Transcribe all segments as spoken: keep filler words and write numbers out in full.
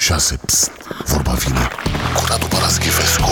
șase. Psst, vorba vine cu Radu Paraschivescu.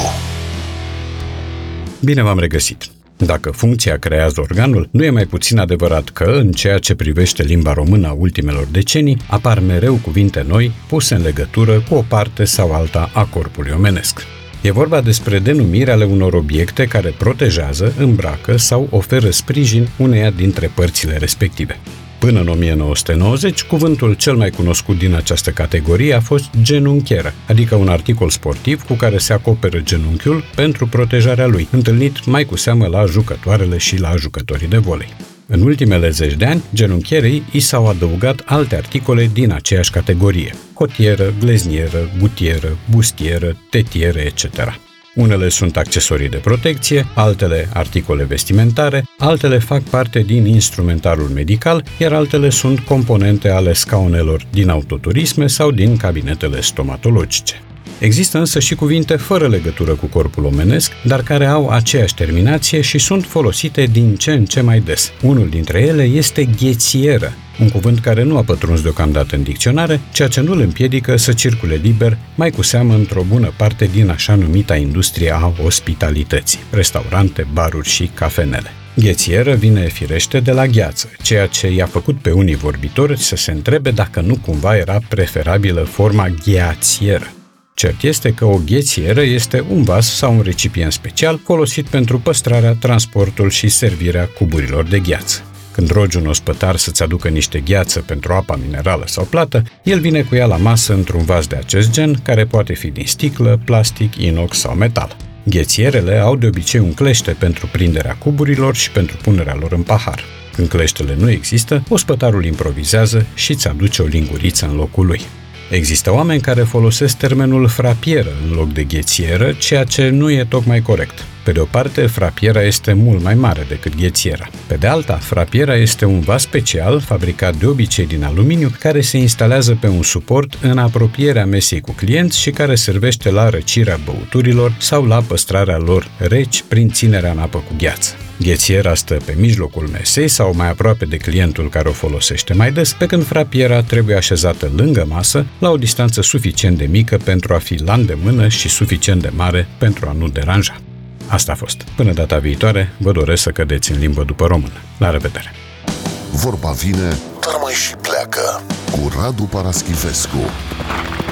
Bine v-am regăsit! Dacă funcția creează organul, nu e mai puțin adevărat că, în ceea ce privește limba română a ultimelor decenii, apar mereu cuvinte noi puse în legătură cu o parte sau alta a corpului omenesc. E vorba despre denumiri ale unor obiecte care protejează, îmbracă sau oferă sprijin uneia dintre părțile respective. Până în o mie nouă sute nouăzeci, cuvântul cel mai cunoscut din această categorie a fost genunchieră, adică un articol sportiv cu care se acoperă genunchiul pentru protejarea lui, întâlnit mai cu seamă la jucătoarele și la jucătorii de volei. În ultimele zeci de ani, genunchierei i s-au adăugat alte articole din aceeași categorie: cotieră, gleznieră, gutieră, bustieră, tetieră, et cetera. Unele sunt accesorii de protecție, altele articole vestimentare, altele fac parte din instrumentarul medical, iar altele sunt componente ale scaunelor din autoturisme sau din cabinetele stomatologice. Există însă și cuvinte fără legătură cu corpul omenesc, dar care au aceeași terminație și sunt folosite din ce în ce mai des. Unul dintre ele este ghețieră, un cuvânt care nu a pătruns deocamdată în dicționare, ceea ce nu îl împiedică să circule liber, mai cu seamă într-o bună parte din așa numita industrie a ospitalității, restaurante, baruri și cafenele. Ghețieră vine firește de la gheață, ceea ce i-a făcut pe unii vorbitori să se întrebe dacă nu cumva era preferabilă forma gheațieră. Cert este că o ghețieră este un vas sau un recipient special folosit pentru păstrarea, transportul și servirea cuburilor de gheață. Când rogi un ospătar să-ți aducă niște gheață pentru apa minerală sau plată, el vine cu ea la masă într-un vas de acest gen, care poate fi din sticlă, plastic, inox sau metal. Ghețierele au de obicei un clește pentru prinderea cuburilor și pentru punerea lor în pahar. Când cleștele nu există, ospătarul improvizează și îți aduce o linguriță în locul lui. Există oameni care folosesc termenul frapieră în loc de ghețieră, ceea ce nu e tocmai corect. Pe de o parte, frapiera este mult mai mare decât ghețiera. Pe de alta, frapiera este un vas special, fabricat de obicei din aluminiu, care se instalează pe un suport în apropierea mesei cu clienți și care servește la răcirea băuturilor sau la păstrarea lor reci prin ținerea în apă cu gheață. Ghețiera stă pe mijlocul mesei sau mai aproape de clientul care o folosește mai des, pe când frapiera trebuie așezată lângă masă, la o distanță suficient de mică pentru a fi la îndemână și suficient de mare pentru a nu deranja. Asta a fost. Până data viitoare, vă doresc să cădeți în limbă după română. La revedere! Vorba vine, dar mai și pleacă cu Radu Paraschivescu.